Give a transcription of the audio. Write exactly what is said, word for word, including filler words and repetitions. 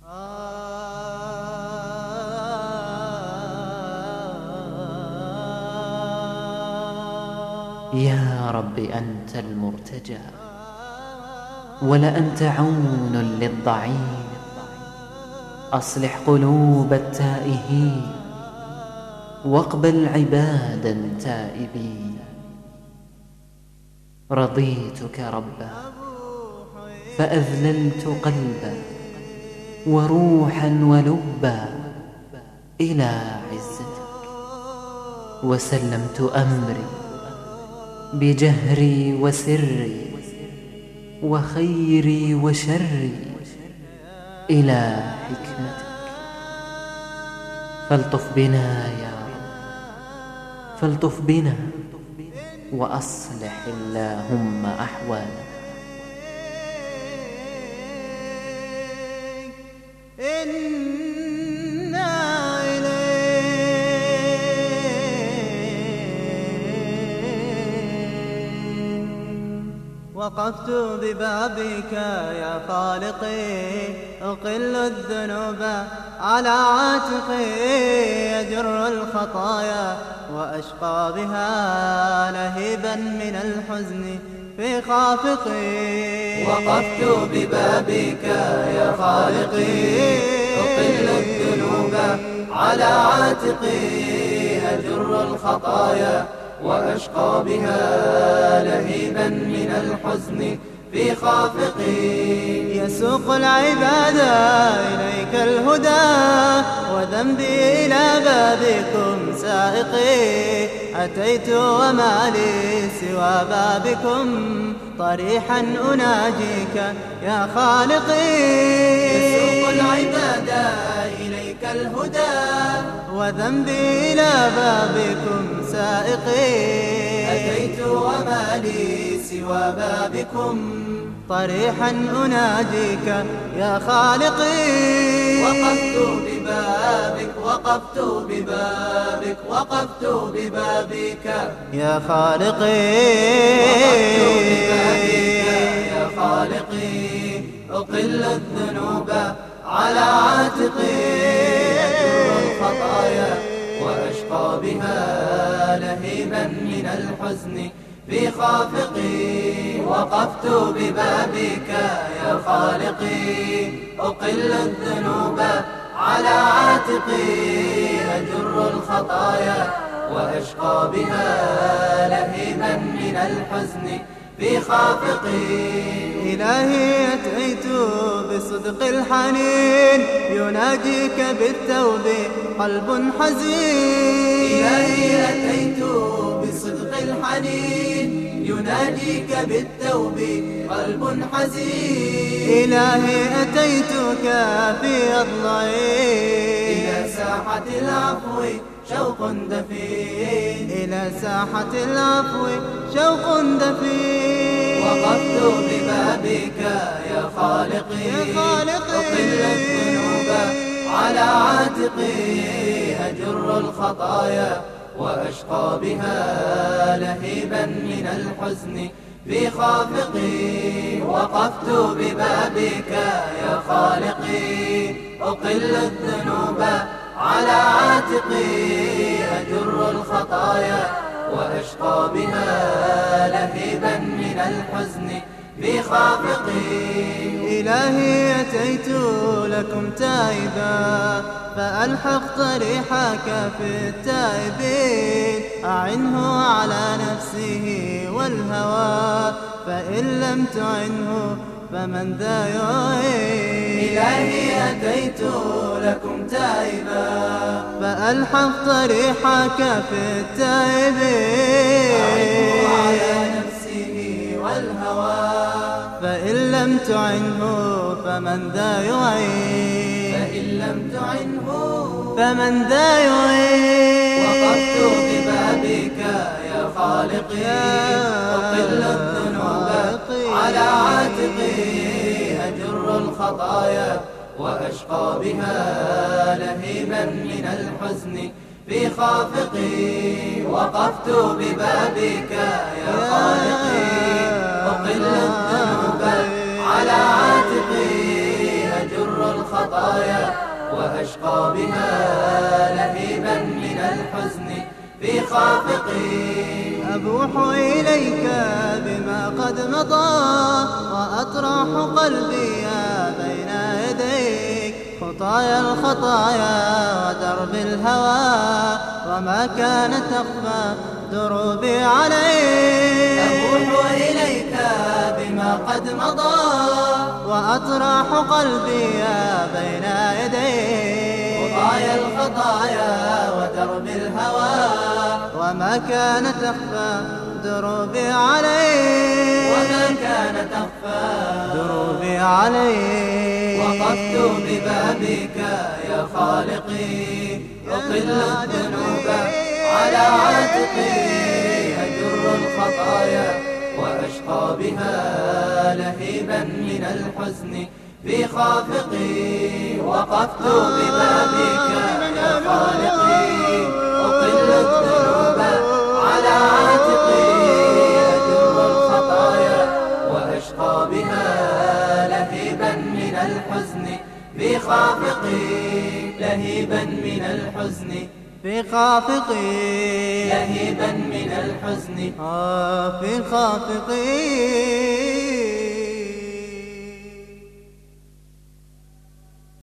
يا رب أنت المرتجى ولأنت عون للضعيف، أصلح قلوب التائهين واقبل عبادا تائبين. رضيتك ربا فأذللت قلبا وروحا ولبا إلى عزتك، وسلمت أمري بجهري وسري وخيري وشري إلى حكمتك. فالطف بنا يا رب، فالطف بنا وأصلح اللهم أحوالنا. وقفت ببابك يا خالقي، أقل الذنوب على عاتقي، يجر الخطايا وأشقى بها لهيبا من الحزن في خافقي. وقفت ببابك يا خالقي، أقل الذنوب على عاتقي، أجر الخطايا وأشقى بها لهيبا من الحزن في خافقي. يسوق العباد إليك الهدى وذنبي إلى بابكم سائقي، أتيت وما لي سوى بابكم طريحا أناجيك يا خالقي. يسوق العباد إليك الهدى وذنبي إلى بابكم سائقي، أتيت وما لي سوى بابكم طريحا أناجيك يا خالقي. وقفت ببابك وقفت ببابك وقفت ببابك يا خالقي. وقفت ببابك يا خالقي، أقل الذنوب على عاتقي، أجر الخطايا وأشقى بها لهيبا من الحزن في خافقي. وقفت ببابك يا خالقي، أقل الذنوب على عاتقي، أجر الخطايا وأشقى بها لهيبا من الحزن في خافقي. إلهي أتيت بصدق الحنين يناجيك بالتوب قلب حزين. إلهي أتيت بصدق الحنين يناجيك بالتوب قلب حزين. إلهي أتيتك في أضلعي إلى ساحة العفو شوق دفين، إلى ساحة العفو شوق دفين. وقفت ببابك يا خالقي، يا خالقي. أقل الذنوب على عاتقي، أجر الخطايا وأشقى بها لهيبا من الحزن في خافقي. وقفت ببابك يا خالقي، أقل الذنوب على عاتقي، أجر الخطايا وأشقى بها لهيبا من الحزن في خافقي. إلهي أتيت لكم تائبا فألحق طريحك في التائبين، أعنه على نفسه والهوى فإن لم تعنه فمن ذا يعين. إلهي أتيت لكم تائبا فألحق طريحك في التائبين، أعنه على نفسه والهوى فإن لم تعنه فمن ذا يعين. فإن لم تعنه فمن ذا يعين. وقفت ببابك يا خالقي، أقل الذنوب على عاتقي، أجر الخطايا وأشقى بها لهيبا من الحزن في خافقي. وقفت ببابك يا خالقي، أقل الذنوب على عاتقي، أجر الخطايا الخطايا وأشقى بها لهيبا من الحزن في خافقي. أبوح إليك بما قد مضى وأطرح قلبي بين يديك خطايا الخطايا ودرب الهوى وما كانت تخفى دروبي عليك. أبوح إليك بما قد مضى وأطرح قلبي بين يديك خطايا الخطايا ودرب الهوى وما كان تخفى دروبي عليك وما كان تخفى دروبي عليك. وقفت ببابك يا خالقي أقل الذنوب على عاتقي أجر الخطايا وأشقى بها لهيبا من الحزن في خافقي. وقفت ببابك يا خالقي أقل الذنوب على عاتقي أجر الخطايا وأشقى بها لهيبا من الحزن في خافقي. لهيبا من الحزن في خافقي لهيبا من الحزن آه في خافقي.